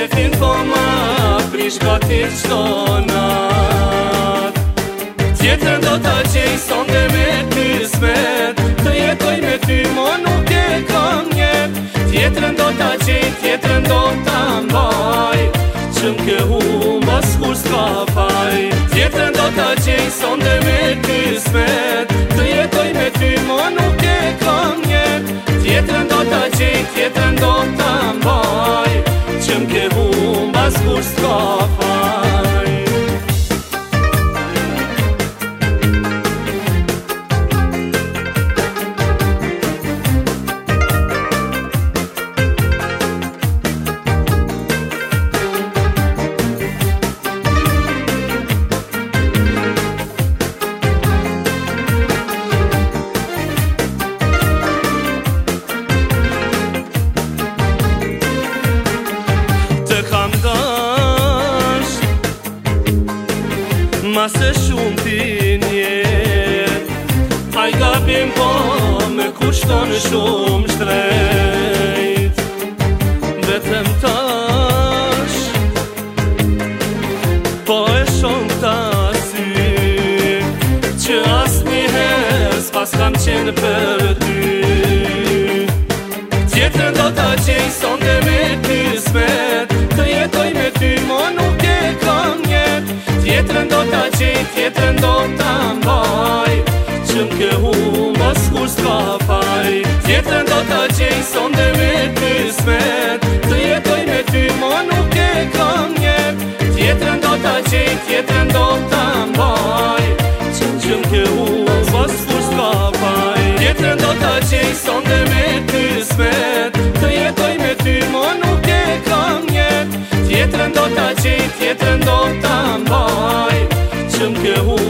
fin koma prishgatit shtonat. Tjetër do t'a qej sonde me ty smet, të jetoj me ty mo nuk e kam njet. Tjetërën do t'a qej, tjetërën do t'a mbaj, që m'ke humbas kur s'ka faj. Tjetërën do t'a qej sonde me ty smet, të jetoj me ty mo nuk e kam njet. Tjetërën do t'a qej, tjetërën do t'a mbaj, që m'ke humbas kur s'ka faj. Masë shumë ti njet, aj gabim po me kushton shumë shtrejt. Vetëm tash, po e shumë ta sy, që as njëherë s'pas kam qenë për ty. Tjetër do t'a qej sonde me ty smet, të jetoj me ty mo nuk e kam njet. Tjetërën do t'a qej, tjetërën do t'a mbaj, që m'ke humbas kur s'ka faj. Tjetërën do t'a qej sonde me ty smet, të jetoj me ty mo nuk e kam njet. Tjetërën do t'a qej, tjetërën do t'a mbaj, që m'ke humbas kur s'ka faj. Tjetërën do t'a qej sonde me ty smet, të jetoj me ty mo nuk e kam njet. Tjetërën do t'a qej, tjetërën do t'a mbaj, që m'ke humbas